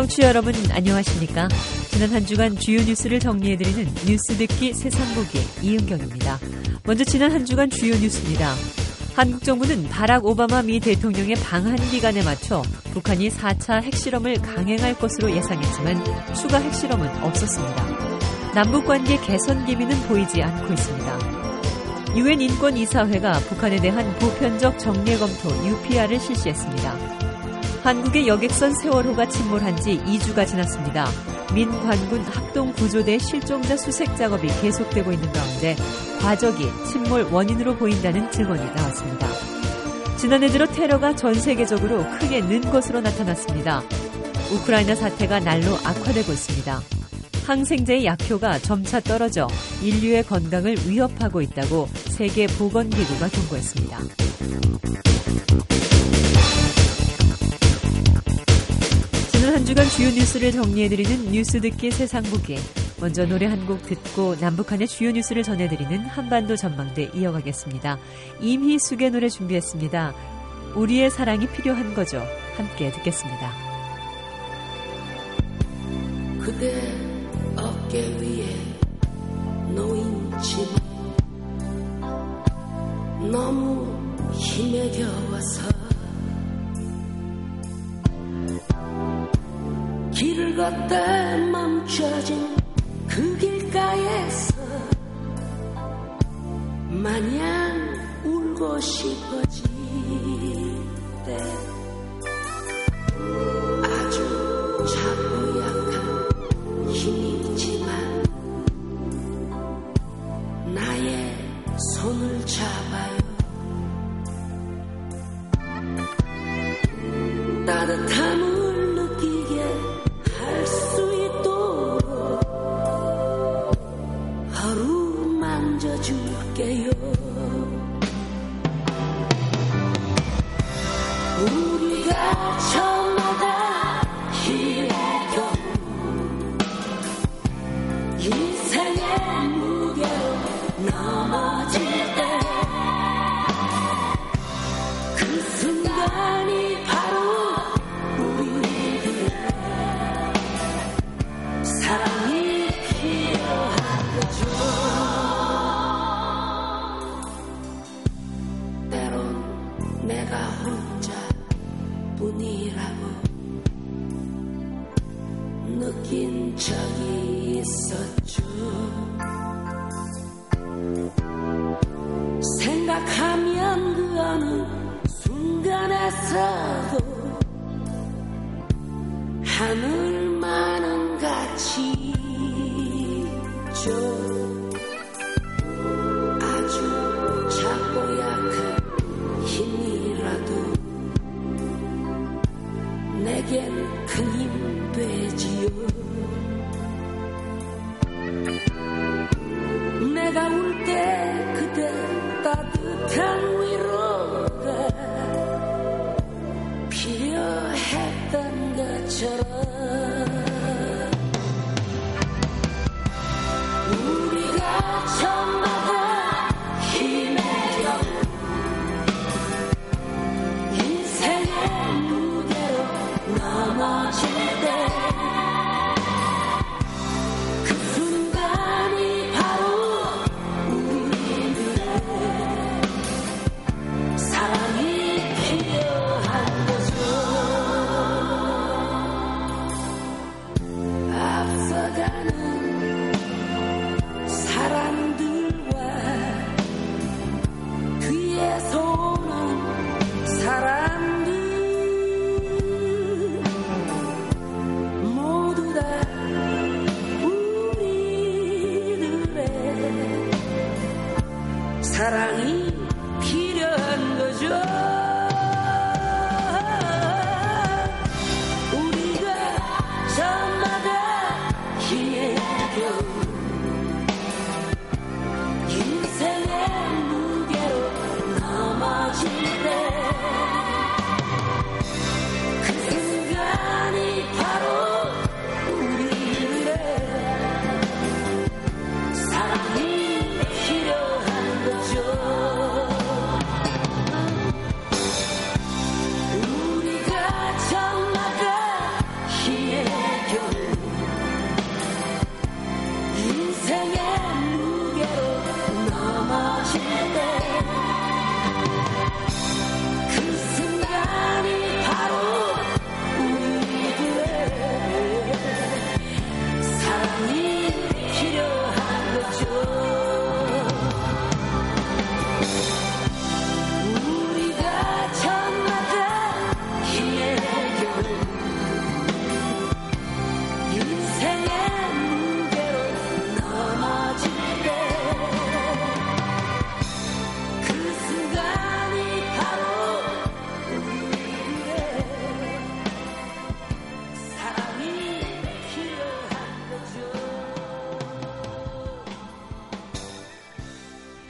청취자 여러분 안녕하십니까? 지난 한 주간 주요 뉴스를 정리해드리는 뉴스 듣기 세상보기 이은경입니다. 먼저 지난 한 주간 주요 뉴스입니다. 한국 정부는 바락 오바마 미 대통령의 방한 기간에 맞춰 북한이 4차 핵실험을 강행할 것으로 예상했지만 추가 핵실험은 없었습니다. 남북관계 개선 기미는 보이지 않고 있습니다. 유엔 인권이사회가 북한에 대한 보편적 정례 검토 UPR을 실시했습니다. 한국의 여객선 세월호가 침몰한 지 2주가 지났습니다. 민관군 합동구조대 실종자 수색 작업이 계속되고 있는 가운데 과적이 침몰 원인으로 보인다는 증언이 나왔습니다. 지난해 들어 테러가 전 세계적으로 크게 는 것으로 나타났습니다. 우크라이나 사태가 날로 악화되고 있습니다. 항생제의 약효가 점차 떨어져 인류의 건강을 위협하고 있다고 세계보건기구가 경고했습니다. 지난 한 주간 주요 뉴스를 정리해드리는 뉴스 듣기 세상보기. 먼저 노래 한 곡 듣고 남북한의 주요 뉴스를 전해드리는 한반도 전망대 이어가겠습니다. 임희숙의 노래 준비했습니다. 우리의 사랑이 필요한 거죠. 함께 듣겠습니다. 그대 어깨 위에 놓인 짐 너무 힘에 겨워서 길을 걷다 멈춰진 그 길가에서 마냥 울고 싶어질 때 아주 작고 약한 힘이지만 나의 손을 잡아요. 따뜻함을 느끼게 할 수 있도록 하루 만져줄게요. 우리가 저마다 힘겨 인생의 무게로 넘어질 때 그 순간이 바로 우리들의 사랑이 필요한 거죠. 때론 내가 혼자뿐이라고 느낀 적이 있었죠. 생각하면 그 어느 순간에서도 하늘만은 가치죠. 아주 작고 약한 힘이라도 내겐 큰 힘 되지요. 내가 울 때 그대 따뜻한 위로가 필요했던 것처럼 우리가 저마다 힘에 겨운 인생의 무게로 넘어질 때 그 순간이 바로 우리들의 사랑이 필요한 거죠. 앞서가는 사람들과 뒤에서 오는 사람들 모두 다 우리들의 사랑이 필요한 거죠. 우리가 저마다 힘에 겨운 인생의 무게로 넘어질 때 그 순간이 바로 우리들의 사랑이 필요한 거죠.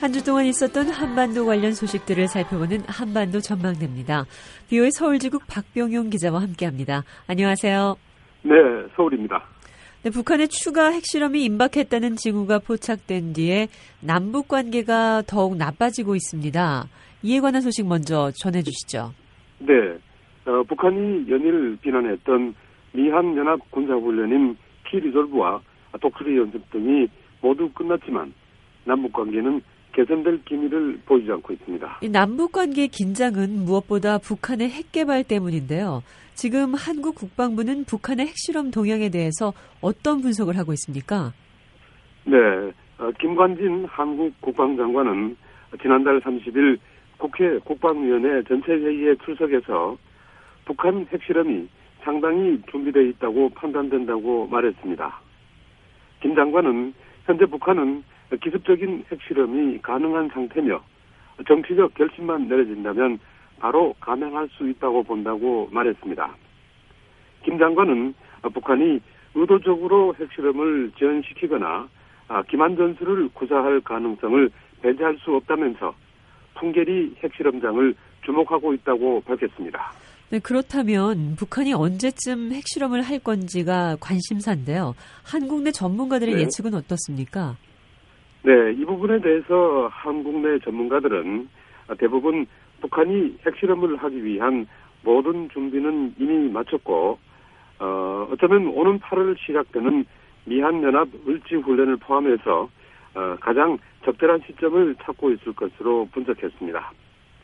한 주 동안 있었던 한반도 관련 소식들을 살펴보는 한반도 전망대입니다. BO의 서울지국 박병용 기자와 함께합니다. 안녕하세요. 네, 서울입니다. 네, 북한의 추가 핵실험이 임박했다는 징후가 포착된 뒤에 남북 관계가 더욱 나빠지고 있습니다. 이에 관한 소식 먼저 전해주시죠. 네, 북한이 연일 비난했던 미한연합 군사훈련인 키리졸브와 독수리 연습 등이 모두 끝났지만 남북 관계는 개선될 기미를 보이지 않고 있습니다. 이 남북 관계의 긴장은 무엇보다 북한의 핵 개발 때문인데요. 지금 한국 국방부는 북한의 핵실험 동향에 대해서 어떤 분석을 하고 있습니까? 네, 김관진 한국 국방장관은 지난달 30일 국회 국방위원회 전체회의에 출석해서 북한 핵실험이 상당히 준비되어 있다고 판단된다고 말했습니다. 김 장관은 현재 북한은 기습적인 핵실험이 가능한 상태며 정치적 결심만 내려진다면 바로 감행할 수 있다고 본다고 말했습니다. 김 장관은 북한이 의도적으로 핵실험을 지연시키거나 기만 전술을 구사할 가능성을 배제할 수 없다면서 풍계리 핵실험장을 주목하고 있다고 밝혔습니다. 네, 그렇다면 북한이 언제쯤 핵실험을 할 건지가 관심사인데요. 한국 내 전문가들의 예측은 어떻습니까? 네, 이 부분에 대해서 한국 내 전문가들은 대부분 북한이 핵실험을 하기 위한 모든 준비는 이미 마쳤고 어쩌면 오는 8월 시작되는 미한연합 을지훈련을 포함해서 가장 적절한 시점을 찾고 있을 것으로 분석했습니다.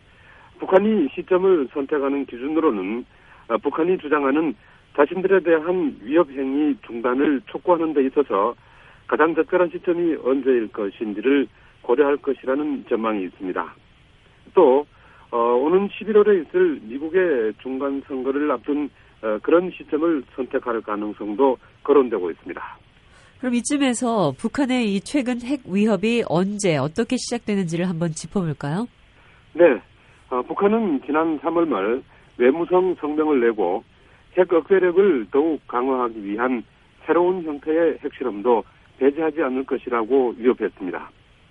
북한이 시점을 선택하는 기준으로는 북한이 주장하는 자신들에 대한 위협 행위 중단을 촉구하는 데 있어서 가장 적절한 시점이 언제일 것인지를 고려할 것이라는 전망이 있습니다. 또 오는 11월에 있을 미국의 중간선거를 앞둔 그런 시점을 선택할 가능성도 거론되고 있습니다. 그럼 이쯤에서 북한의 이 최근 핵 위협이 언제 어떻게 시작되는지를 한번 짚어볼까요? 네, 북한은 지난 3월 말 외무성 성명을 내고 핵 억제력을 더욱 강화하기 위한 새로운 형태의 핵실험도 배제하지 않을 것이라고 위협했습니다.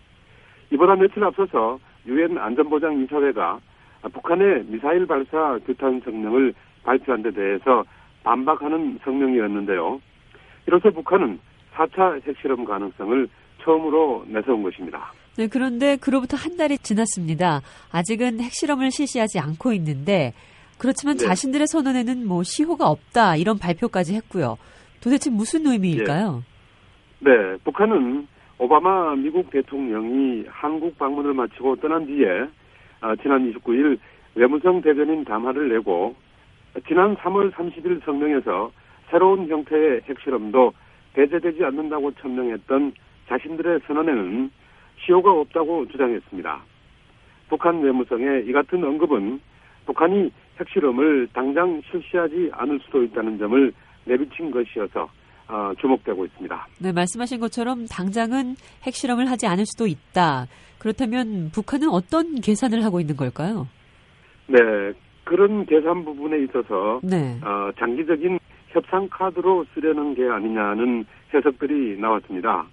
이보다 며칠 앞서서 유엔 안전보장이사회가 북한의 미사일 발사 규탄 성명을 발표한 데 대해서 반박하는 성명이었는데요. 이로써 북한은 4차 핵실험 가능성을 처음으로 내세운 것입니다. 네, 그런데 그로부터 한 달이 지났습니다. 아직은 핵실험을 실시하지 않고 있는데 그렇지만 자신들의 선언에는 시효가 없다 이런 발표까지 했고요. 도대체 무슨 의미일까요? 네, 북한은 오바마 미국 대통령이 한국 방문을 마치고 떠난 뒤에 지난 29일 외무성 대변인 담화를 내고 지난 3월 30일 성명에서 새로운 형태의 핵실험도 배제되지 않는다고 천명했던 자신들의 선언에는 시효가 없다고 주장했습니다. 북한 외무성의 이 같은 언급은 북한이 핵실험을 당장 실시하지 않을 수도 있다는 점을 내비친 것이어서 주목되고 있습니다. 네, 말씀하신 것처럼 당장은 핵실험을 하지 않을 수도 있다. 그렇다면 북한은 어떤 계산을 하고 있는 걸까요? 네, 그런 계산 부분에 있어서 장기적인 협상 카드로 쓰려는 게 아니냐는 해석들이 나왔습니다.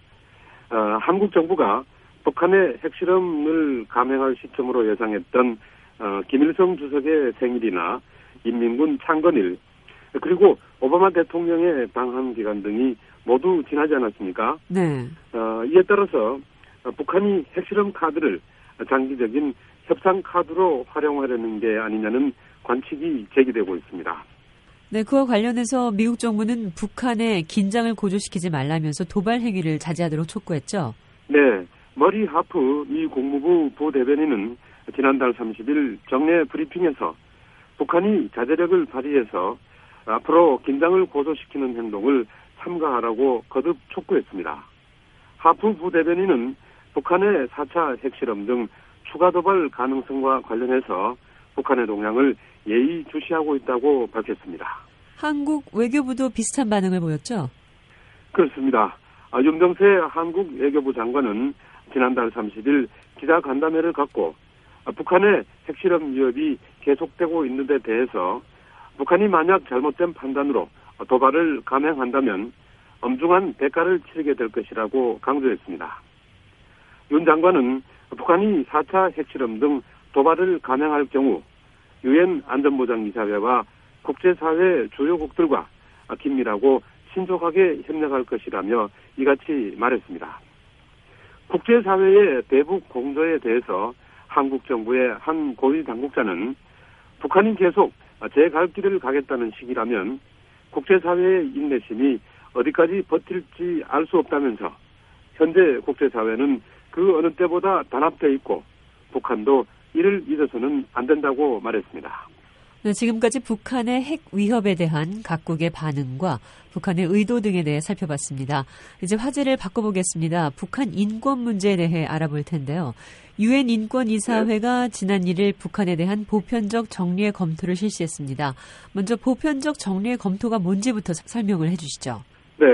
한국 정부가 북한의 핵실험을 감행할 시점으로 예상했던 김일성 주석의 생일이나 인민군 창건일 그리고 오바마 대통령의 방한 기간 등이 모두 지나지 않았습니까? 네. 이에 따라서 북한이 핵실험 카드를 장기적인 협상 카드로 활용하려는 게 아니냐는 관측이 제기되고 있습니다. 네, 그와 관련해서 미국 정부는 북한의 긴장을 고조시키지 말라면서 도발 행위를 자제하도록 촉구했죠? 네, 머리 하프 미 국무부 부대변인은 지난달 30일 정례 브리핑에서 북한이 자제력을 발휘해서 앞으로 긴장을 고조시키는 행동을 삼가하라고 거듭 촉구했습니다. 하프 부대변인은 북한의 4차 핵실험 등 추가 도발 가능성과 관련해서 북한의 동향을 예의주시하고 있다고 밝혔습니다. 한국 외교부도 비슷한 반응을 보였죠? 그렇습니다. 윤병세 한국 외교부 장관은 지난달 30일 기자간담회를 갖고 북한의 핵실험 위협이 계속되고 있는 데 대해서 북한이 만약 잘못된 판단으로 도발을 감행한다면 엄중한 대가를 치르게 될 것이라고 강조했습니다. 윤 장관은 북한이 4차 핵실험 등 도발을 감행할 경우 유엔 안전보장이사회와 국제사회 주요국들과 긴밀하고 신속하게 협력할 것이라며 이같이 말했습니다. 국제사회의 대북 공조에 대해서 한국 정부의 한 고위 당국자는 북한이 계속 제 갈 길을 가겠다는 식이라면 국제사회의 인내심이 어디까지 버틸지 알 수 없다면서 현재 국제사회는 그 어느 때보다 단합되어 있고 북한도 이를 잊어서는 안 된다고 말했습니다. 네, 지금까지 북한의 핵 위협에 대한 각국의 반응과 북한의 의도 등에 대해 살펴봤습니다. 이제 화제를 바꿔보겠습니다. 북한 인권 문제에 대해 알아볼 텐데요. 유엔 인권이사회가 지난 1일 북한에 대한 보편적 정례 검토를 실시했습니다. 먼저 보편적 정례 검토가 뭔지부터 설명을 해주시죠. 네,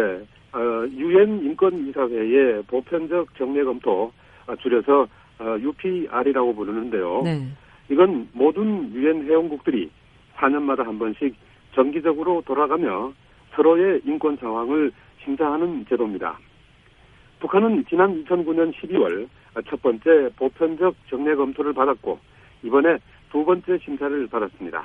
유엔 인권이사회의 보편적 정례 검토, 줄여서 UPR이라고 부르는데요. 네. 이건 모든 유엔 회원국들이 4년마다 한 번씩 정기적으로 돌아가며 서로의 인권 상황을 심사하는 제도입니다. 북한은 지난 2009년 12월 첫 번째 보편적 정례 검토를 받았고 이번에 두 번째 심사를 받았습니다.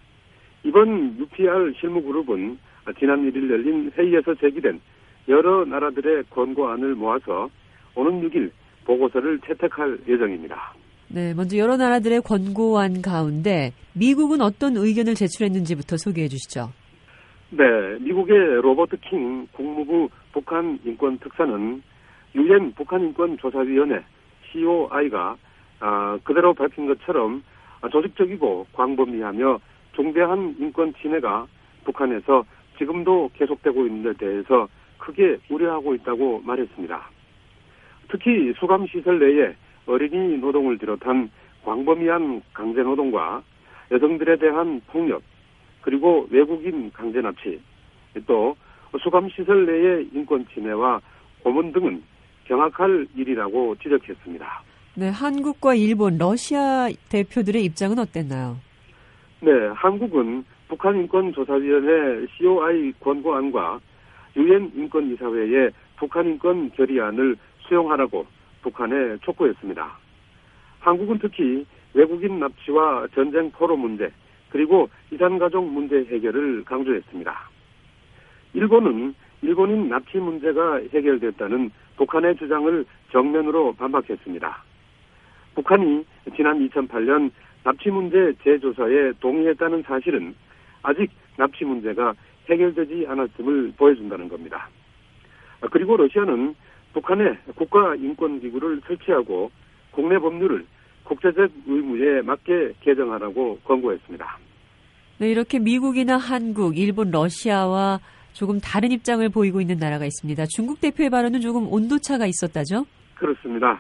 이번 UPR 실무그룹은 지난 1일 열린 회의에서 제기된 여러 나라들의 권고안을 모아서 오는 6일 보고서를 채택할 예정입니다. 네, 먼저 여러 나라들의 권고안 가운데 미국은 어떤 의견을 제출했는지부터 소개해 주시죠. 네, 미국의 로버트 킹 국무부 북한 인권 특사는 유엔 북한인권조사위원회 COI가 그대로 밝힌 것처럼 조직적이고 광범위하며 중대한 인권 침해가 북한에서 지금도 계속되고 있는 데 대해서 크게 우려하고 있다고 말했습니다. 특히 수감시설 내에 어린이 노동을 비롯한 광범위한 강제노동과 여성들에 대한 폭력, 그리고 외국인 강제 납치, 또 수감시설 내의 인권 침해와 고문 등은 경악할 일이라고 지적했습니다. 네, 한국과 일본, 러시아 대표들의 입장은 어땠나요? 네, 한국은 북한인권조사위원회 COI 권고안과 유엔 인권이사회의 북한인권 결의안을 수용하라고 북한에 촉구했습니다. 한국은 특히 외국인 납치와 전쟁 포로 문제, 그리고 이산가족 문제 해결을 강조했습니다. 일본은 일본인 납치 문제가 해결됐다는 북한의 주장을 정면으로 반박했습니다. 북한이 지난 2008년 납치 문제 재조사에 동의했다는 사실은 아직 납치 문제가 해결되지 않았음을 보여준다는 겁니다. 그리고 러시아는 북한의 국가인권기구를 설치하고 국내 법률을 국제적 의무에 맞게 개정하라고 권고했습니다. 네, 이렇게 미국이나 한국, 일본, 러시아와 조금 다른 입장을 보이고 있는 나라가 있습니다. 중국 대표의 발언은 조금 온도차가 있었다죠? 그렇습니다.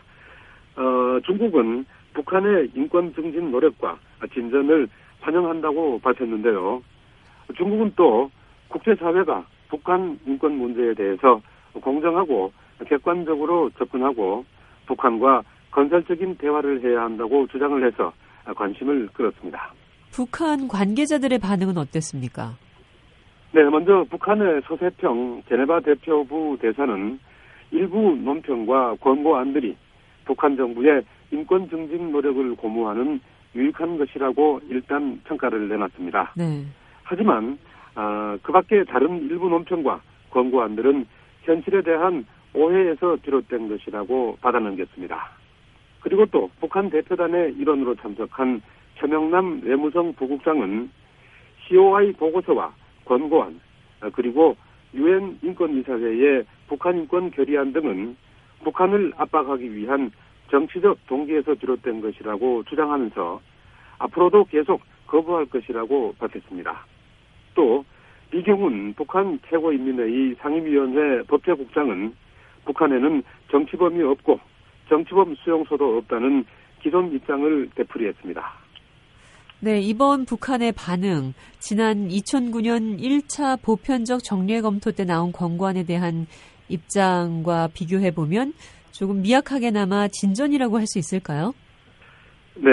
중국은 북한의 인권 증진 노력과 진전을 환영한다고 밝혔는데요. 중국은 또 국제사회가 북한 인권 문제에 대해서 공정하고 객관적으로 접근하고 북한과 건설적인 대화를 해야 한다고 주장을 해서 관심을 끌었습니다. 북한 관계자들의 반응은 어땠습니까? 네, 먼저 북한의 서세평 제네바 대표부 대사는 일부 논평과 권고안들이 북한 정부의 인권 증진 노력을 고무하는 유익한 것이라고 일단 평가를 내놨습니다. 네. 하지만 그 밖에 다른 일부 논평과 권고안들은 현실에 대한 오해에서 비롯된 것이라고 받아넘겼습니다. 그리고 또 북한 대표단의 일원으로 참석한 최명남 외무성 부국장은 COI 보고서와 권고안, 그리고 유엔 인권이사회의 북한 인권 결의안 등은 북한을 압박하기 위한 정치적 동기에서 비롯된 것이라고 주장하면서 앞으로도 계속 거부할 것이라고 밝혔습니다. 또 이경훈 북한 최고인민회의 상임위원회 법제국장은 북한에는 정치범이 없고 정치범 수용소도 없다는 기존 입장을 되풀이했습니다. 네, 이번 북한의 반응, 지난 2009년 1차 보편적 정례 검토 때 나온 권고안에 대한 입장과 비교해보면 조금 미약하게나마 진전이라고 할 수 있을까요? 네,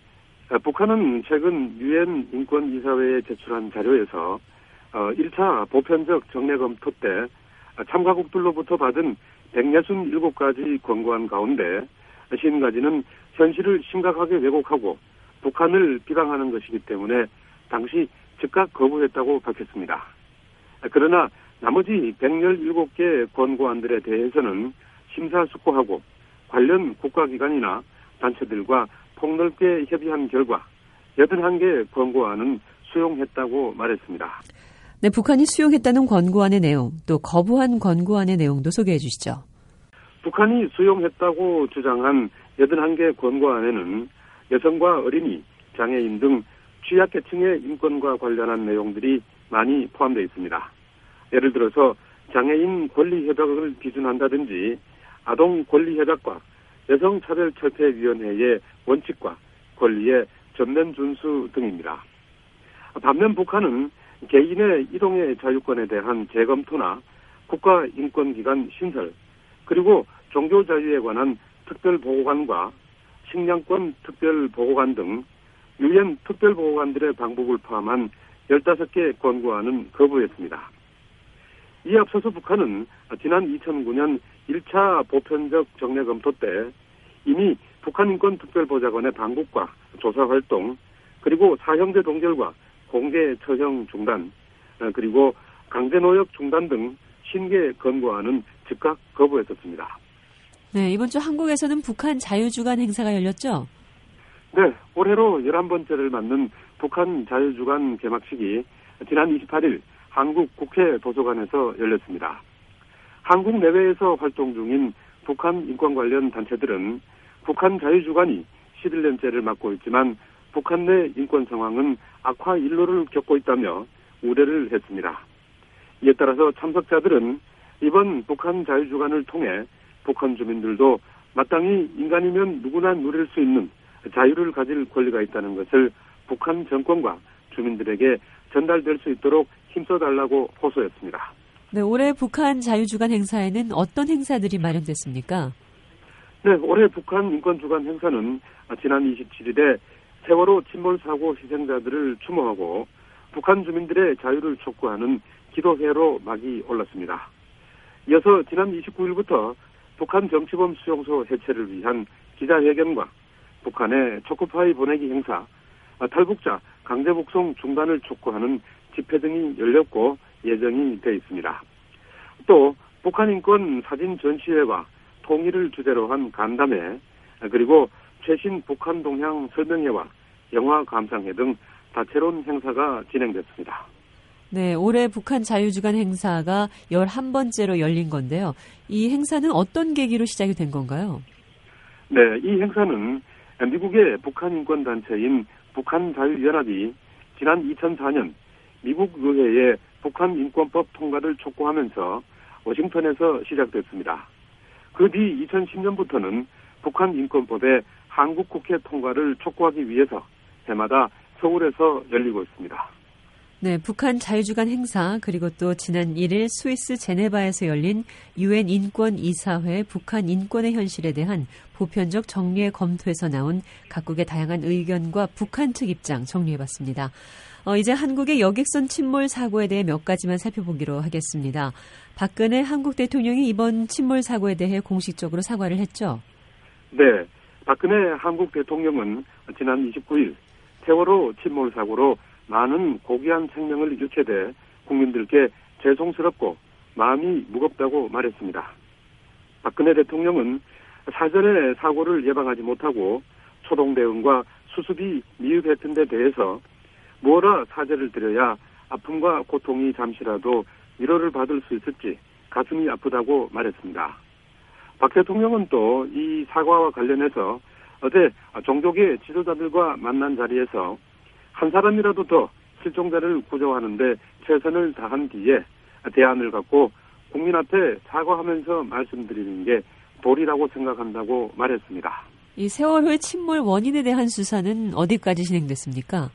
북한은 최근 유엔 인권이사회에 제출한 자료에서 1차 보편적 정례 검토 때 참가국들로부터 받은 167가지 권고안 가운데 시인가지는 현실을 심각하게 왜곡하고 북한을 비방하는 것이기 때문에 당시 즉각 거부했다고 밝혔습니다. 그러나 나머지 117개 권고안들에 대해서는 심사숙고하고 관련 국가기관이나 단체들과 폭넓게 협의한 결과 81개 권고안은 수용했다고 말했습니다. 네, 북한이 수용했다는 권고안의 내용, 또 거부한 권고안의 내용도 소개해 주시죠. 북한이 수용했다고 주장한 81개 권고안에는 여성과 어린이, 장애인 등 취약계층의 인권과 관련한 내용들이 많이 포함되어 있습니다. 예를 들어서 장애인 권리협약을 비준한다든지 아동권리협약과 여성차별철폐위원회의 원칙과 권리의 전면 준수 등입니다. 반면 북한은 개인의 이동의 자유권에 대한 재검토나 국가인권기관 신설, 그리고 종교자유에 관한 특별보고관과 식량권 특별보고관 등 유엔 특별보고관들의 방북을 포함한 15개 권고안은 거부했습니다. 이에 앞서서 북한은 지난 2009년 1차 보편적 정례 검토 때 이미 북한인권특별보좌관의 방북과 조사활동, 그리고 사형제 동결과 공개 처형 중단, 그리고 강제노역 중단 등 50개 권고안은 즉각 거부했었습니다. 네, 이번 주 한국에서는 북한 자유주간 행사가 열렸죠? 네, 올해로 11번째를 맞는 북한 자유주간 개막식이 지난 28일 한국 국회 도서관에서 열렸습니다. 한국 내외에서 활동 중인 북한 인권 관련 단체들은 북한 자유주간이 11년째를 맞고 있지만 북한 내 인권 상황은 악화 일로를 겪고 있다며 우려를 했습니다. 이에 따라서 참석자들은 이번 북한 자유주간을 통해 북한 주민들도 마땅히 인간이면 누구나 누릴 수 있는 자유를 가질 권리가 있다는 것을 북한 정권과 주민들에게 전달될 수 있도록 힘써달라고 호소했습니다. 네, 올해 북한 자유주간 행사에는 어떤 행사들이 마련됐습니까? 네, 올해 북한 인권주간 행사는 지난 27일에 세월호 침몰사고 희생자들을 추모하고 북한 주민들의 자유를 촉구하는 기도회로 막이 올랐습니다. 이어서 지난 29일부터 북한 정치범 수용소 해체를 위한 기자회견과 북한의 초코파이 보내기 행사, 탈북자 강제북송 중단을 촉구하는 집회 등이 열렸고 예정이 되어 있습니다. 또 북한 인권 사진 전시회와 통일을 주제로 한 간담회, 그리고 최신 북한 동향 설명회와 영화 감상회 등 다채로운 행사가 진행됐습니다. 네, 올해 북한 자유주간 행사가 11번째로 열린 건데요. 이 행사는 어떤 계기로 시작이 된 건가요? 네, 이 행사는 미국의 북한 인권단체인 북한자유연합이 지난 2004년 미국 의회에 북한 인권법 통과를 촉구하면서 워싱턴에서 시작됐습니다. 그 뒤 2010년부터는 북한 인권법의 한국 국회 통과를 촉구하기 위해서 해마다 서울에서 열리고 있습니다. 네, 북한 자유주간 행사, 그리고 또 지난 1일 스위스 제네바에서 열린 유엔 인권이사회 북한 인권의 현실에 대한 보편적 정례 검토에서 나온 각국의 다양한 의견과 북한 측 입장 정리해봤습니다. 이제 한국의 여객선 침몰 사고에 대해 몇 가지만 살펴보기로 하겠습니다. 박근혜 한국 대통령이 이번 침몰 사고에 대해 공식적으로 사과를 했죠? 네, 박근혜 한국 대통령은 지난 29일 세월호 침몰 사고로 많은 고귀한 생명을 잃게 돼 국민들께 죄송스럽고 마음이 무겁다고 말했습니다. 박근혜 대통령은 사전에 사고를 예방하지 못하고 초동 대응과 수습이 미흡했던 데 대해서 뭐라 사죄를 드려야 아픔과 고통이 잠시라도 위로를 받을 수 있을지 가슴이 아프다고 말했습니다. 박 대통령은 또 이 사과와 관련해서 어제 종족의 지도자들과 만난 자리에서 한 사람이라도 더 실종자를 구조하는 데 최선을 다한 뒤에 대안을 갖고 국민 앞에 사과하면서 말씀드리는 게 도리라고 생각한다고 말했습니다. 이 세월호의 침몰 원인에 대한 수사는 어디까지 진행됐습니까?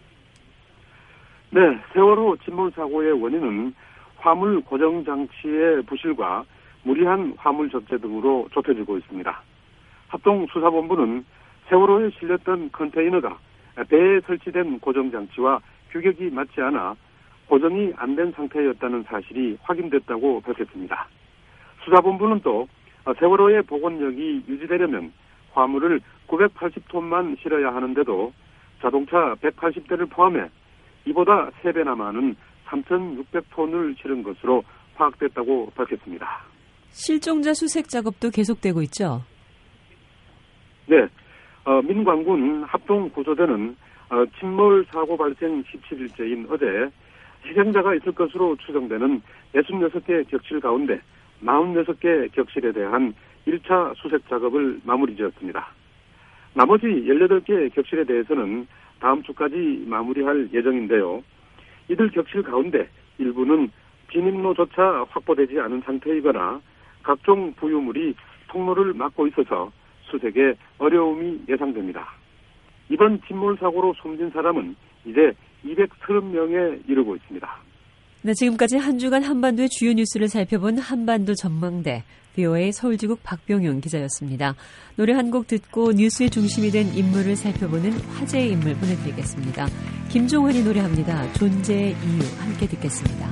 네, 세월호 침몰 사고의 원인은 화물 고정 장치의 부실과 무리한 화물 적재 등으로 좁혀지고 있습니다. 합동수사본부는 세월호에 실렸던 컨테이너가 배에 설치된 고정장치와 규격이 맞지 않아 고정이 안 된 상태였다는 사실이 확인됐다고 밝혔습니다. 수사본부는 또 세월호의 복원력이 유지되려면 화물을 980톤만 실어야 하는데도 자동차 180대를 포함해 이보다 3배나 많은 3,600톤을 실은 것으로 파악됐다고 밝혔습니다. 실종자 수색 작업도 계속되고 있죠? 네, 민광군 합동구조대는 침몰 사고 발생 17일째인 어제 희생자가 있을 것으로 추정되는 66개 격실 가운데 46개 격실에 대한 1차 수색 작업을 마무리 지었습니다. 나머지 18개 격실에 대해서는 다음 주까지 마무리할 예정인데요. 이들 격실 가운데 일부는 진입로조차 확보되지 않은 상태이거나 각종 부유물이 통로를 막고 있어서 수색에 어려움이 예상됩니다. 이번 침몰 사고로 숨진 사람은 이제 230명에 이르고 있습니다. 네, 지금까지 한 주간 한반도의 주요 뉴스를 살펴본 한반도 전망대 VOA 서울지국 박병용 기자였습니다. 노래 한 곡 듣고 뉴스의 중심이 된 인물을 살펴보는 화제의 인물 보내드리겠습니다. 김종환이 노래합니다. 존재의 이유 함께 듣겠습니다.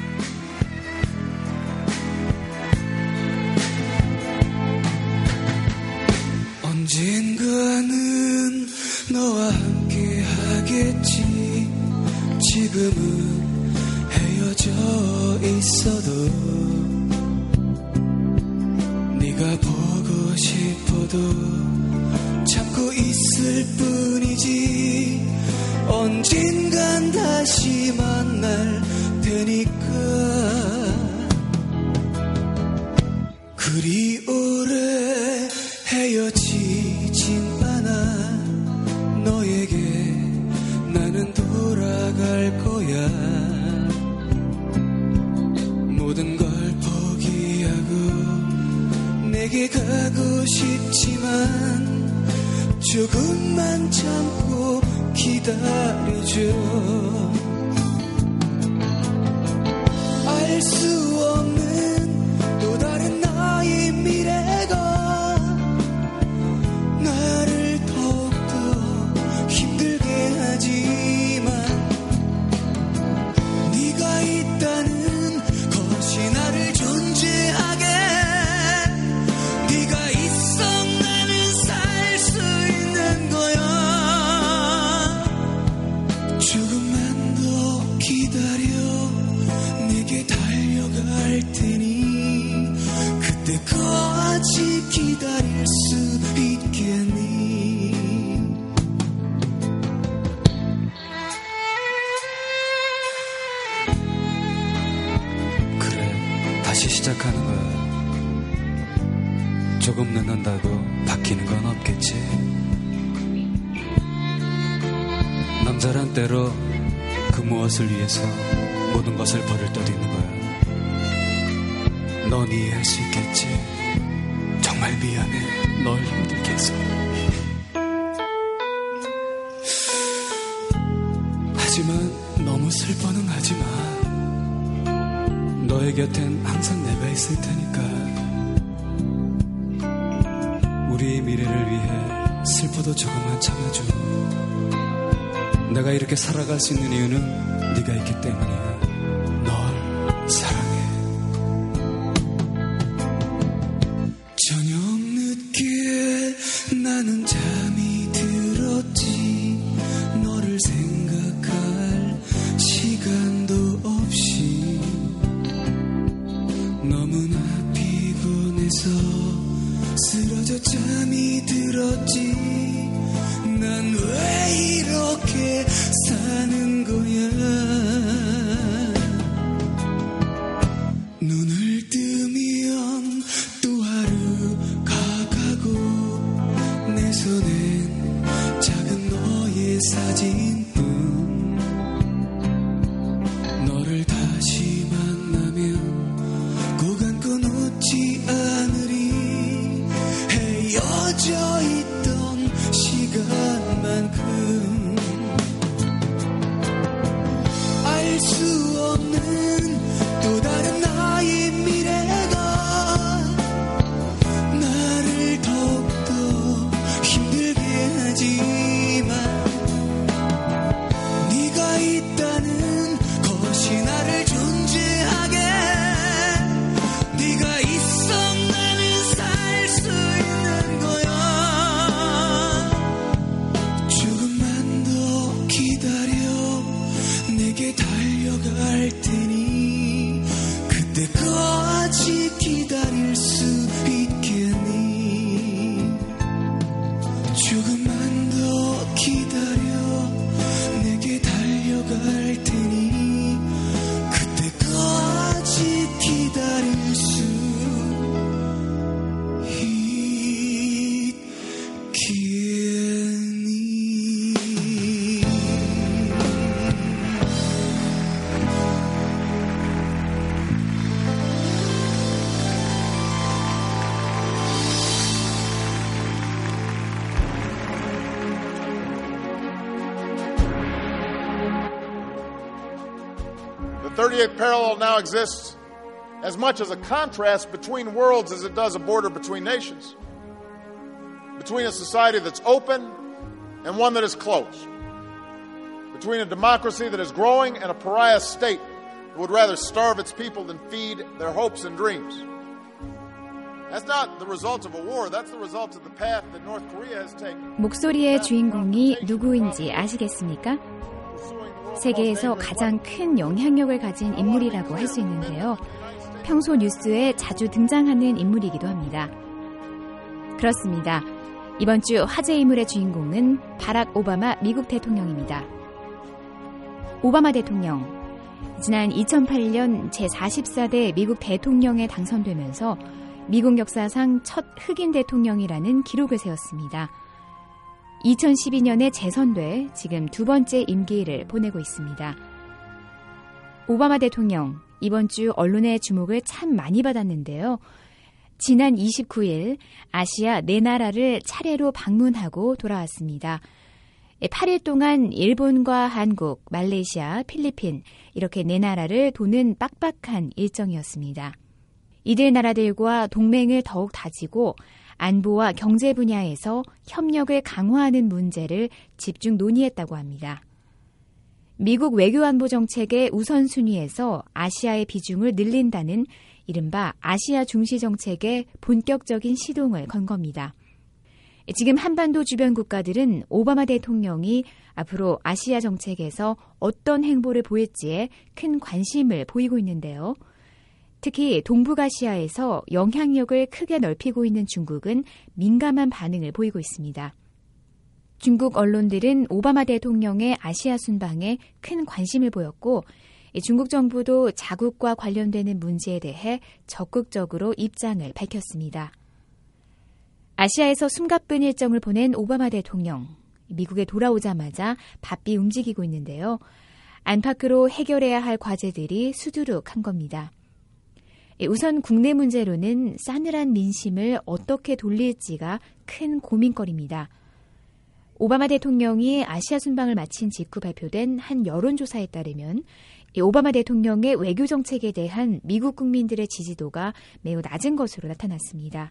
언젠가는 너와 함께 하겠지. 지금은 헤어져 있어도 네가 보고 싶어도 참고 있을 뿐이지. 언젠간 다시 만날 테니까. 그리 오래 헤어지진 않아. 너에게 나는 돌아갈 거야. 모든 걸 포기하고 내게 가고 싶지만 조금만 참고 기다려줘. 알 수 없는 또 다른 나의 미래가 나를 더욱더 힘들게 하지만 네가 있다는 것이 나를 존재하게. 네가 있어 나는 살 수 있는 거야. 조금만 더 기다려. 내게 달려갈 테니 그때까지 기다릴 수 있겠니. 그래, 다시 시작하는 거야. 조금 늦는다고 바뀌는 건 없겠지. 남자란 때로 그 무엇을 위해서 모든 것을 버릴 때도 있는 거야. 넌 이해할 수 있겠지. 정말 미안해, 널 힘들게 해서. 하지만 너무 슬퍼는 하지 마. 너의 곁엔 항상 내가 있을 테니까. 우리의 미래를 위해 슬퍼도 조금만 참아줘. 내가 이렇게 살아갈 수 있는 이유는 네가 있기 때문이야. 널 사랑해. 저녁 늦게 나는 잠이 들었지. 너를 생각할 시간도 없이 너무나 피곤해서 쓰러져 잠이 들었지. 난 왜 이렇게 사는 거야. 눈을 뜨면 또 하루가 가고 내 손엔 작은 너의 사진뿐. 너를 다시 만나면 꼭 안고 놓지 않으리. 헤어져 있던 시간만큼 알 수 없는 또 다른 나의 미래가 나를 더욱더 힘들게 하지만 조금만 더 기다려 내게 달려갈 테니 그때까지 기다릴 수 The 38th parallel now exists as much as a contrast between worlds as it does a border between nations. Between a society that's open and one that is closed. Between a democracy that is growing and a pariah state that would rather starve its people than feed their hopes and dreams. That's not the result of a war. That's the result of the path that North Korea has taken. 목소리의 주인공이 누구인지 아시겠습니까? 세계에서 가장 큰 영향력을 가진 인물이라고 할 수 있는데요. 평소 뉴스에 자주 등장하는 인물이기도 합니다. 그렇습니다. 이번 주 화제 인물의 주인공은 바락 오바마 미국 대통령입니다. 오바마 대통령, 지난 2008년 제44대 미국 대통령에 당선되면서 미국 역사상 첫 흑인 대통령이라는 기록을 세웠습니다. 2012년에 재선돼 지금 두 번째 임기를 보내고 있습니다. 오바마 대통령, 이번 주 언론의 주목을 참 많이 받았는데요. 지난 29일 아시아 4나라를 차례로 방문하고 돌아왔습니다. 8일 동안 일본과 한국, 말레이시아, 필리핀 이렇게 4나라를 도는 빡빡한 일정이었습니다. 이들 나라들과 동맹을 더욱 다지고 안보와 경제 분야에서 협력을 강화하는 문제를 집중 논의했다고 합니다. 미국 외교안보 정책의 우선순위에서 아시아의 비중을 늘린다는 이른바 아시아 중시 정책의 본격적인 시동을 건 겁니다. 지금 한반도 주변 국가들은 오바마 대통령이 앞으로 아시아 정책에서 어떤 행보를 보일지에 큰 관심을 보이고 있는데요. 특히 동북아시아에서 영향력을 크게 넓히고 있는 중국은 민감한 반응을 보이고 있습니다. 중국 언론들은 오바마 대통령의 아시아 순방에 큰 관심을 보였고 중국 정부도 자국과 관련되는 문제에 대해 적극적으로 입장을 밝혔습니다. 아시아에서 숨가쁜 일정을 보낸 오바마 대통령, 미국에 돌아오자마자 바삐 움직이고 있는데요. 안팎으로 해결해야 할 과제들이 수두룩한 겁니다. 우선 국내 문제로는 싸늘한 민심을 어떻게 돌릴지가 큰 고민거리입니다. 오바마 대통령이 아시아 순방을 마친 직후 발표된 한 여론조사에 따르면 오바마 대통령의 외교 정책에 대한 미국 국민들의 지지도가 매우 낮은 것으로 나타났습니다.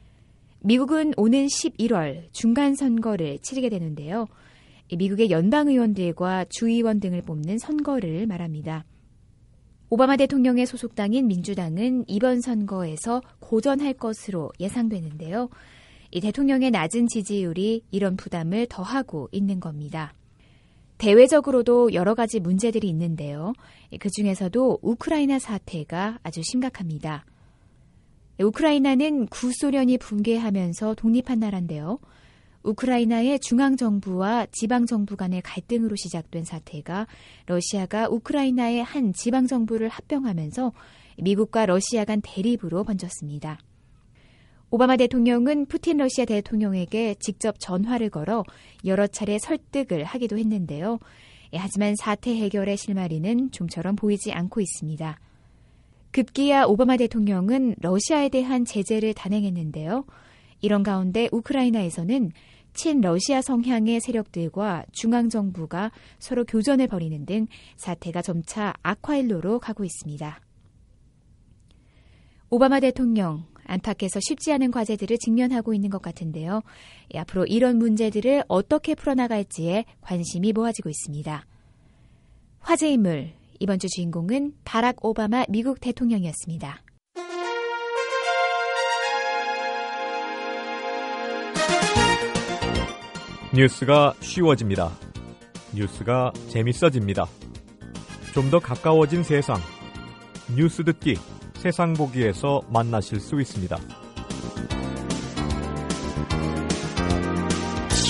미국은 오는 11월 중간선거를 치르게 되는데요. 미국의 연방의원들과 주의원 등을 뽑는 선거를 말합니다. 오바마 대통령의 소속당인 민주당은 이번 선거에서 고전할 것으로 예상되는데요. 이 대통령의 낮은 지지율이 이런 부담을 더하고 있는 겁니다. 대외적으로도 여러 가지 문제들이 있는데요. 그중에서도 우크라이나 사태가 아주 심각합니다. 우크라이나는 구소련이 붕괴하면서 독립한 나라인데요. 우크라이나의 중앙정부와 지방정부 간의 갈등으로 시작된 사태가 러시아가 우크라이나의 한 지방정부를 합병하면서 미국과 러시아 간 대립으로 번졌습니다. 오바마 대통령은 푸틴 러시아 대통령에게 직접 전화를 걸어 여러 차례 설득을 하기도 했는데요. 하지만 사태 해결의 실마리는 좀처럼 보이지 않고 있습니다. 급기야 오바마 대통령은 러시아에 대한 제재를 단행했는데요. 이런 가운데 우크라이나에서는 친러시아 성향의 세력들과 중앙정부가 서로 교전을 벌이는 등 사태가 점차 악화일로로 가고 있습니다. 오바마 대통령, 안팎에서 쉽지 않은 과제들을 직면하고 있는 것 같은데요. 앞으로 이런 문제들을 어떻게 풀어나갈지에 관심이 모아지고 있습니다. 화제 인물, 이번 주 주인공은 바락 오바마 미국 대통령이었습니다. 뉴스가 쉬워집니다. 뉴스가 재밌어집니다. 좀 더 가까워진 세상. 뉴스 듣기, 세상 보기에서 만나실 수 있습니다.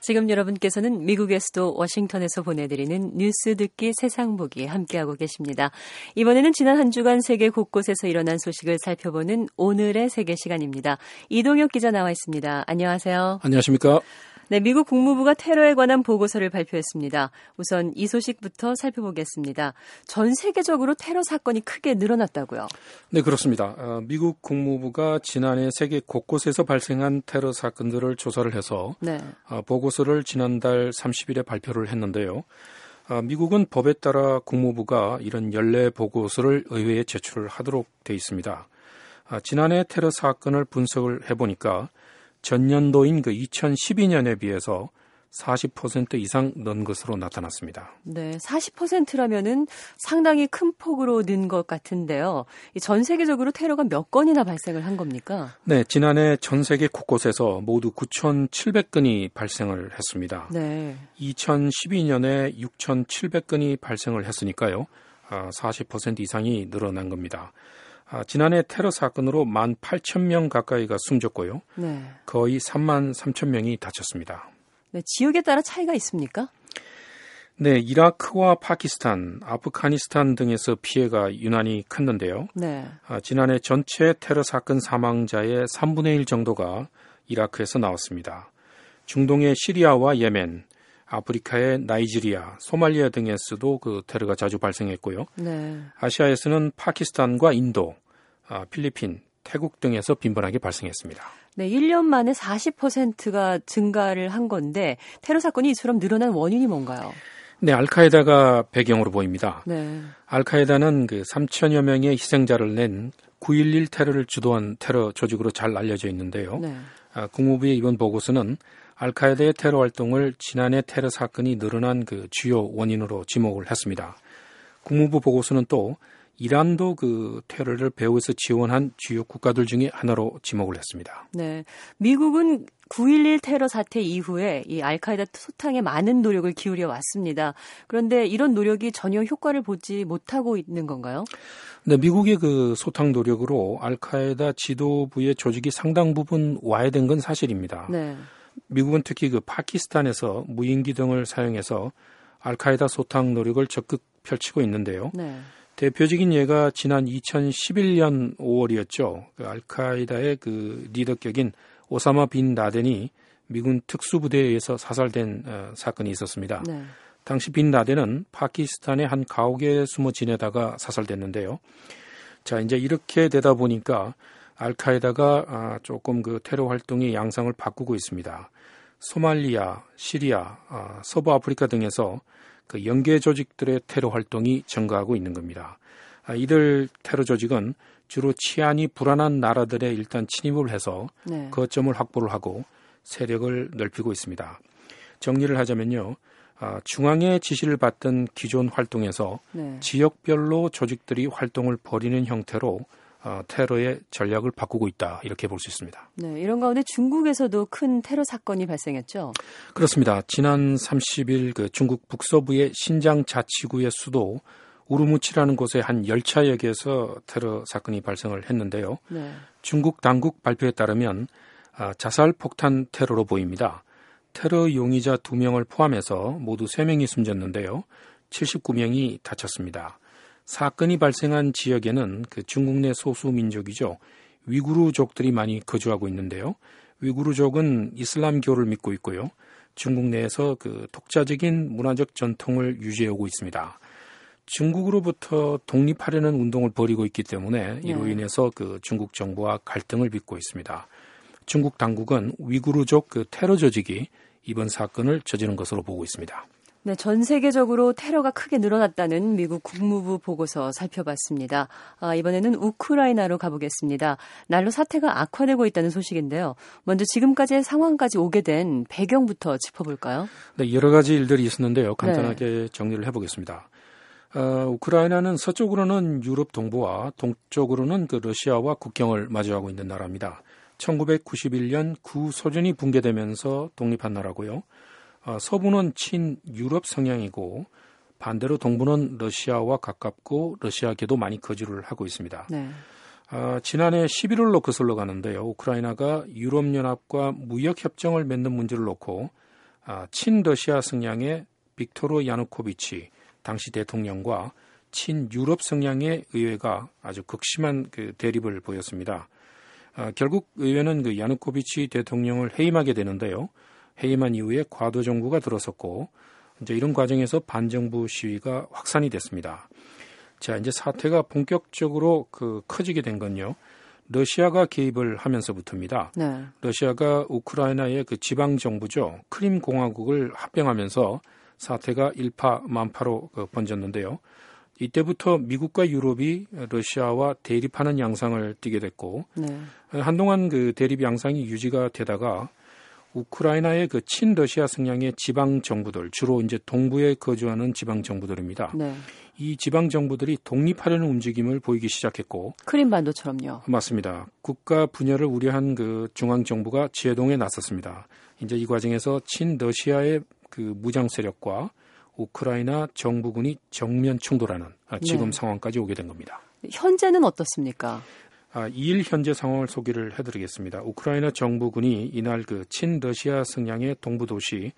지금 여러분께서는 미국의 수도 워싱턴에서 보내드리는 뉴스 듣기 세상 보기 함께하고 계십니다. 이번에는 지난 한 주간 세계 곳곳에서 일어난 소식을 살펴보는 오늘의 세계 시간입니다. 이동혁 기자 나와 있습니다. 안녕하세요. 안녕하십니까? 네, 미국 국무부가 테러에 관한 보고서를 발표했습니다. 우선 이 소식부터 살펴보겠습니다. 전 세계적으로 테러 사건이 크게 늘어났다고요? 네, 그렇습니다. 미국 국무부가 지난해 세계 곳곳에서 발생한 테러 사건들을 조사를 해서 네. 보고서를 지난달 30일에 발표를 했는데요. 미국은 법에 따라 국무부가 이런 연례 보고서를 의회에 제출을 하도록 돼 있습니다. 지난해 테러 사건을 분석을 해보니까 전년도인 2012년에 비해서 40% 이상 는 것으로 나타났습니다. 네, 40%라면은 상당히 큰 폭으로 는 것 같은데요. 전 세계적으로 테러가 몇 건이나 발생을 한 겁니까? 네, 지난해 전 세계 곳곳에서 모두 9,700건이 발생을 했습니다. 네. 2012년에 6,700건이 발생을 했으니까요. 40% 이상이 늘어난 겁니다. 지난해 테러 사건으로 18,000명 가까이가 숨졌고요. 네. 거의 33,000명이 다쳤습니다. 네, 지역에 따라 차이가 있습니까? 네, 이라크와 파키스탄, 아프가니스탄 등에서 피해가 유난히 컸는데요. 네. 지난해 전체 테러 사건 사망자의 3분의 1 정도가 이라크에서 나왔습니다. 중동의 시리아와 예멘, 아프리카의 나이지리아, 소말리아 등에서도 그 테러가 자주 발생했고요. 네. 아시아에서는 파키스탄과 인도, 필리핀, 태국 등에서 빈번하게 발생했습니다. 네, 1년 만에 40%가 증가를 한 건데 테러 사건이 이처럼 늘어난 원인이 뭔가요? 네, 알카에다가 배경으로 보입니다. 네. 알카에다는 3천여 명의 희생자를 낸 9.11 테러를 주도한 테러 조직으로 잘 알려져 있는데요. 네. 국무부의 이번 보고서는 알카에다의 테러 활동을 지난해 테러 사건이 늘어난 주요 원인으로 지목을 했습니다. 국무부 보고서는 또 이란도 테러를 배후에서 지원한 주요 국가들 중에 하나로 지목을 했습니다. 네, 미국은 9.11 테러 사태 이후에 이 알카에다 소탕에 많은 노력을 기울여 왔습니다. 그런데 이런 노력이 전혀 효과를 보지 못하고 있는 건가요? 네, 미국의 소탕 노력으로 알카에다 지도부의 조직이 상당 부분 와해된 건 사실입니다. 네. 미국은 특히 파키스탄에서 무인기 등을 사용해서 알카에다 소탕 노력을 적극 펼치고 있는데요. 네. 대표적인 예가 지난 2011년 5월이었죠. 알카에다의 리더격인 오사마 빈 라덴이 미군 특수부대에 의해서 사살된 사건이 있었습니다. 네. 당시 빈 라덴은 파키스탄의 한 가옥에 숨어 지내다가 사살됐는데요. 자, 이제 이렇게 되다 보니까 알카에다가 조금 테러 활동의 양상을 바꾸고 있습니다. 소말리아, 시리아, 서부 아프리카 등에서 연계 조직들의 테러 활동이 증가하고 있는 겁니다. 이들 테러 조직은 주로 치안이 불안한 나라들에 일단 침입을 해서 네. 거점을 확보를 하고 세력을 넓히고 있습니다. 정리를 하자면요. 중앙의 지시를 받던 기존 활동에서 네. 지역별로 조직들이 활동을 벌이는 형태로 테러의 전략을 바꾸고 있다, 이렇게 볼 수 있습니다. 네, 이런 가운데 중국에서도 큰 테러 사건이 발생했죠? 그렇습니다. 지난 30일 중국 북서부의 신장 자치구의 수도 우르무치라는 곳의 한 열차역에서 테러 사건이 발생을 했는데요. 네. 중국 당국 발표에 따르면 자살 폭탄 테러로 보입니다. 테러 용의자 2명을 포함해서 모두 3명이 숨졌는데요. 79명이 다쳤습니다. 사건이 발생한 지역에는 중국 내 소수 민족이죠. 위구르족들이 많이 거주하고 있는데요. 위구르족은 이슬람교를 믿고 있고요. 중국 내에서 독자적인 문화적 전통을 유지해오고 있습니다. 중국으로부터 독립하려는 운동을 벌이고 있기 때문에 이로 인해서 중국 정부와 갈등을 빚고 있습니다. 중국 당국은 위구르족 테러 조직이 이번 사건을 저지른 것으로 보고 있습니다. 네, 전 세계적으로 테러가 크게 늘어났다는 미국 국무부 보고서 살펴봤습니다. 이번에는 우크라이나로 가보겠습니다. 날로 사태가 악화되고 있다는 소식인데요. 먼저 지금까지의 상황까지 오게 된 배경부터 짚어볼까요? 네, 여러 가지 일들이 있었는데요. 간단하게 정리를 해보겠습니다. 우크라이나는 서쪽으로는 유럽 동부와 동쪽으로는 러시아와 국경을 마주하고 있는 나라입니다. 1991년 구소련이 붕괴되면서 독립한 나라고요. 서부는 친유럽 성향이고 반대로 동부는 러시아와 가깝고 러시아계도 많이 거주를 하고 있습니다. 네. 지난해 11월로 거슬러 가는데요. 우크라이나가 유럽연합과 무역협정을 맺는 문제를 놓고 친러시아 성향의 빅토르 야누코비치 당시 대통령과 친유럽 성향의 의회가 아주 극심한 그 대립을 보였습니다. 결국 의회는 그 야누코비치 대통령을 해임하게 되는데요. 해임한 이후에 과도 정부가 들어섰고 이제 이런 과정에서 반정부 시위가 확산이 됐습니다. 자, 이제 사태가 본격적으로 커지게 된 건요. 러시아가 개입을 하면서부터입니다. 네. 러시아가 우크라이나의 그 지방 정부죠. 크림 공화국을 합병하면서 사태가 일파만파로 번졌는데요. 이때부터 미국과 유럽이 러시아와 대립하는 양상을 띠게 됐고 네. 한동안 그 대립 양상이 유지가 되다가 우크라이나의 그 친러시아 성향의 지방 정부들, 주로 이제 동부에 거주하는 지방 정부들입니다. 네. 이 지방 정부들이 독립하려는 움직임을 보이기 시작했고, 크림반도처럼요. 맞습니다. 국가 분열을 우려한 그 중앙 정부가 제동에 나섰습니다. 이제 이 과정에서 친러시아의 그 무장 세력과 우크라이나 정부군이 정면 충돌하는 지금 네. 상황까지 오게 된 겁니다. 현재는 어떻습니까? 2일 현재 상황을 소개를 해드리겠습니다. 우크라이나 정부군이 이날 그 친러시아 성향의 동부 도시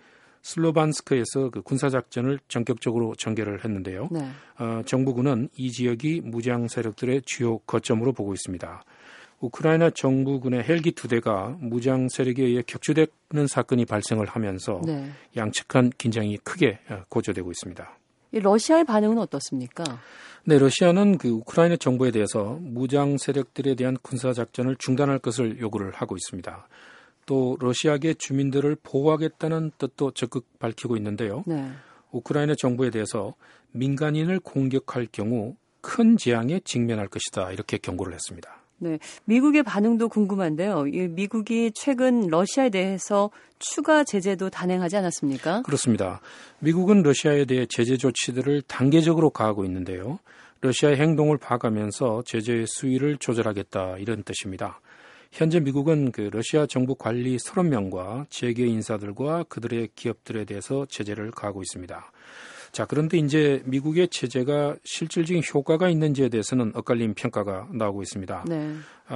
슬로반스크에서 그 군사작전을 전격적으로 전개를 했는데요. 네. 정부군은 이 지역이 무장 세력들의 주요 거점으로 보고 있습니다. 우크라이나 정부군의 헬기 2대가 무장 세력에 의해 격추되는 사건이 발생을 하면서 네. 양측간 긴장이 크게 고조되고 있습니다. 이 러시아의 반응은 어떻습니까? 네, 러시아는 그 우크라이나 정부에 대해서 무장 세력들에 대한 군사 작전을 중단할 것을 요구를 하고 있습니다. 또 러시아계 주민들을 보호하겠다는 뜻도 적극 밝히고 있는데요. 네. 우크라이나 정부에 대해서 민간인을 공격할 경우 큰 재앙에 직면할 것이다 이렇게 경고를 했습니다. 네, 미국의 반응도 궁금한데요. 미국이 최근 러시아에 대해서 추가 제재도 단행하지 않았습니까? 그렇습니다. 미국은 러시아에 대해 제재 조치들을 단계적으로 가하고 있는데요. 러시아의 행동을 봐가면서 제재의 수위를 조절하겠다 이런 뜻입니다. 현재 미국은 그 러시아 정부 관리 30명과 재계 인사들과 그들의 기업들에 대해서 제재를 가하고 있습니다. 자, 그런데 이제 미국의 제재가 실질적인 효과가 있는지에 대해서는 엇갈린 평가가 나오고 있습니다. 네.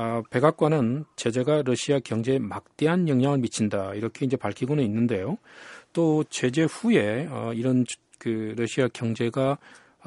백악관은 제재가 러시아 경제에 막대한 영향을 미친다 이렇게 이제 밝히고는 있는데요. 또 제재 후에 이런 그 러시아 경제가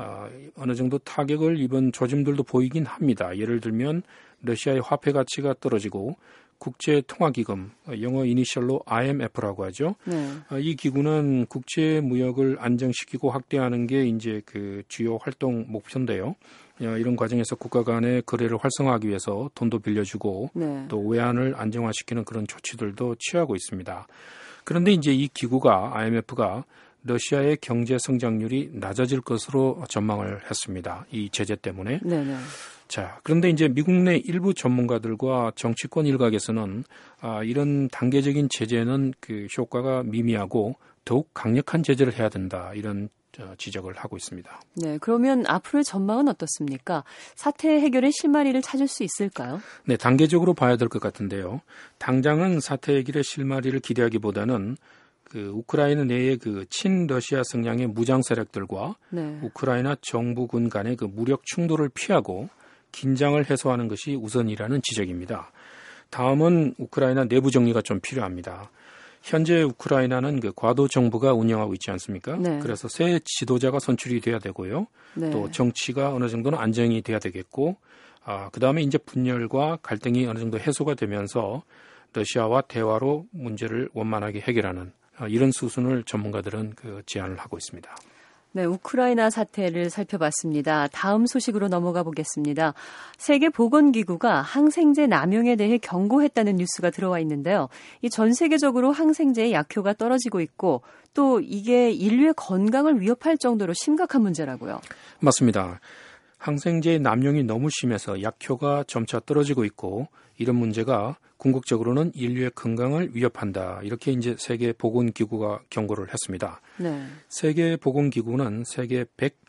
어느 정도 타격을 입은 조짐들도 보이긴 합니다. 예를 들면 러시아의 화폐 가치가 떨어지고 국제통화기금, 영어 이니셜로 IMF라고 하죠. 네. 이 기구는 국제 무역을 안정시키고 확대하는 게 이제 그 주요 활동 목표인데요. 이런 과정에서 국가 간의 거래를 활성화하기 위해서 돈도 빌려주고 네. 또 외환을 안정화시키는 그런 조치들도 취하고 있습니다. 그런데 이제 이 기구가 IMF가 러시아의 경제 성장률이 낮아질 것으로 전망을 했습니다. 이 제재 때문에. 네네. 자, 그런데 이제 미국 내 일부 전문가들과 정치권 일각에서는 이런 단계적인 제재는 그 효과가 미미하고 더욱 강력한 제재를 해야 된다 이런 지적을 하고 있습니다. 네, 그러면 앞으로의 전망은 어떻습니까? 사태 해결의 실마리를 찾을 수 있을까요? 네, 단계적으로 봐야 될 것 같은데요. 당장은 사태 해결의 실마리를 기대하기보다는 그 우크라이나 내의 그 친러시아 성향의 무장 세력들과 네. 우크라이나 정부군 간의 그 무력 충돌을 피하고 긴장을 해소하는 것이 우선이라는 지적입니다. 다음은 우크라이나 내부 정리가 좀 필요합니다. 현재 우크라이나는 그 과도 정부가 운영하고 있지 않습니까? 네. 그래서 새 지도자가 선출이 돼야 되고요. 네. 또 정치가 어느 정도는 안정이 돼야 되겠고, 그 다음에 이제 분열과 갈등이 어느 정도 해소가 되면서 러시아와 대화로 문제를 원만하게 해결하는 이런 수순을 전문가들은 그 제안을 하고 있습니다. 네, 우크라이나 사태를 살펴봤습니다. 다음 소식으로 넘어가 보겠습니다. 세계보건기구가 항생제 남용에 대해 경고했다는 뉴스가 들어와 있는데요. 이 전 세계적으로 항생제의 약효가 떨어지고 있고 또 이게 인류의 건강을 위협할 정도로 심각한 문제라고요. 맞습니다. 항생제의 남용이 너무 심해서 약효가 점차 떨어지고 있고 이런 문제가 궁극적으로는 인류의 건강을 위협한다. 이렇게 이제 세계보건기구가 경고를 했습니다. 네. 세계보건기구는 세계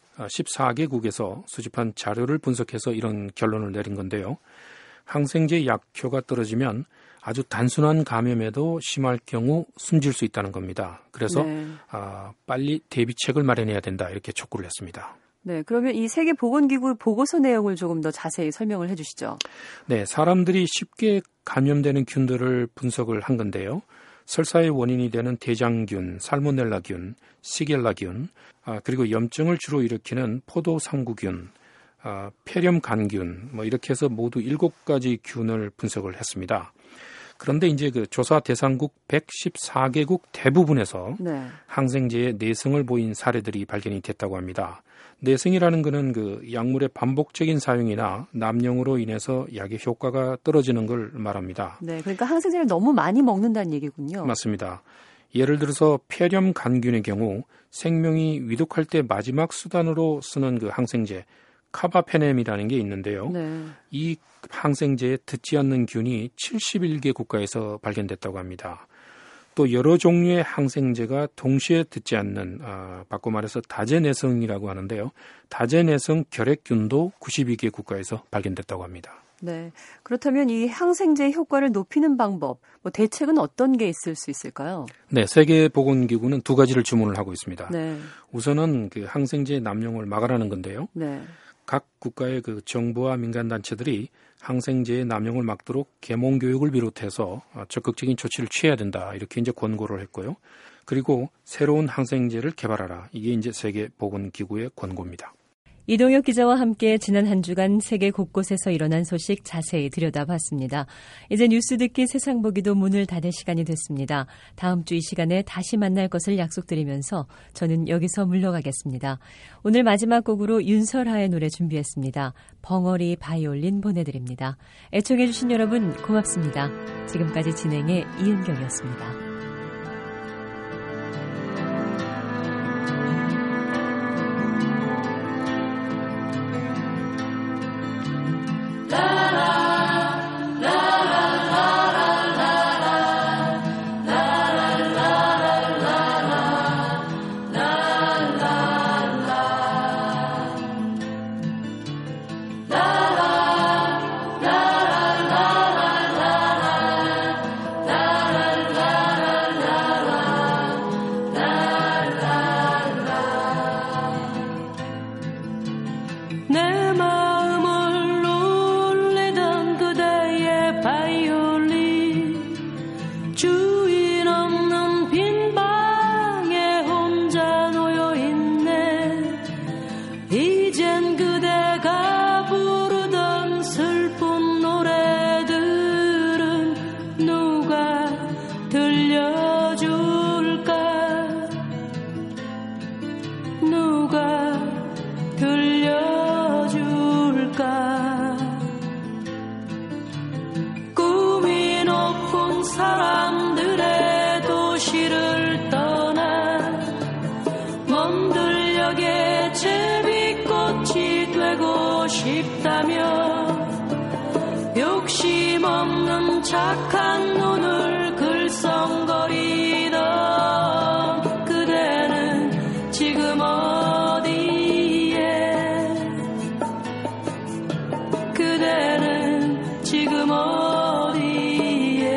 114개국에서 수집한 자료를 분석해서 이런 결론을 내린 건데요. 항생제 약효가 떨어지면 아주 단순한 감염에도 심할 경우 숨질 수 있다는 겁니다. 그래서 네. 빨리 대비책을 마련해야 된다. 이렇게 촉구를 했습니다. 네, 그러면 이 세계보건기구 보고서 내용을 조금 더 자세히 설명을 해주시죠. 네, 사람들이 쉽게 감염되는 균들을 분석을 한 건데요. 설사의 원인이 되는 대장균, 살모넬라균, 시겔라균, 그리고 염증을 주로 일으키는 포도상구균, 폐렴간균, 이렇게 해서 모두 7가지 균을 분석을 했습니다. 그런데 이제 그 조사 대상국 114개국 대부분에서 네. 항생제의 내성을 보인 사례들이 발견이 됐다고 합니다. 내성이라는 것은 그 약물의 반복적인 사용이나 남용으로 인해서 약의 효과가 떨어지는 걸 말합니다. 네, 그러니까 항생제를 너무 많이 먹는다는 얘기군요. 맞습니다. 예를 들어서 폐렴간균의 경우 생명이 위독할 때 마지막 수단으로 쓰는 그 항생제 카바페넴이라는 게 있는데요. 네. 이 항생제에 듣지 않는 균이 71개 국가에서 발견됐다고 합니다. 또 여러 종류의 항생제가 동시에 듣지 않는 바꿔 말해서 다제내성이라고 하는데요. 다제내성 결핵균도 92개 국가에서 발견됐다고 합니다. 네. 그렇다면 이 항생제 효과를 높이는 방법, 대책은 어떤 게 있을 수 있을까요? 네, 세계보건기구는 2가지를 주문을 하고 있습니다. 네. 우선은 그 항생제 남용을 막으라는 건데요. 네. 각 국가의 그 정부와 민간단체들이 항생제의 남용을 막도록 계몽 교육을 비롯해서 적극적인 조치를 취해야 된다. 이렇게 이제 권고를 했고요. 그리고 새로운 항생제를 개발하라. 이게 이제 세계보건기구의 권고입니다. 이동혁 기자와 함께 지난 한 주간 세계 곳곳에서 일어난 소식 자세히 들여다봤습니다. 이제 뉴스 듣기 세상 보기도 문을 닫을 시간이 됐습니다. 다음 주 이 시간에 다시 만날 것을 약속드리면서 저는 여기서 물러가겠습니다. 오늘 마지막 곡으로 윤설하의 노래 준비했습니다. 벙어리 바이올린 보내드립니다. 애청해 주신 여러분 고맙습니다. 지금까지 진행의 이은경이었습니다. 욕심 없는 착한 눈을 글썽거리던 그대는 지금 어디에 그대는 지금 어디에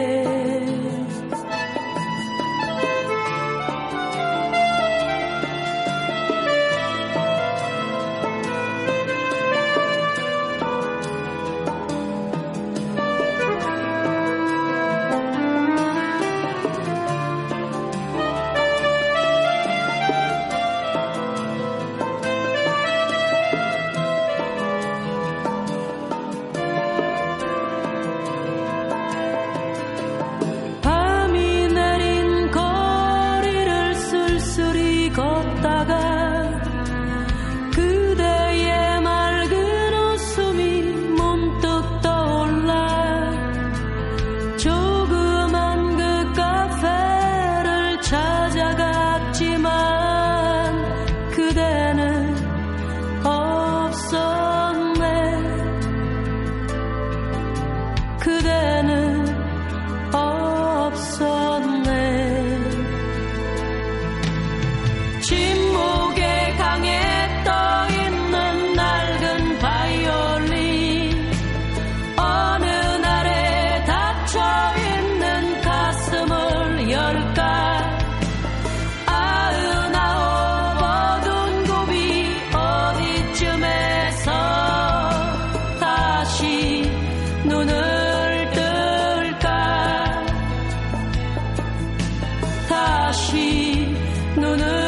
다시 눈을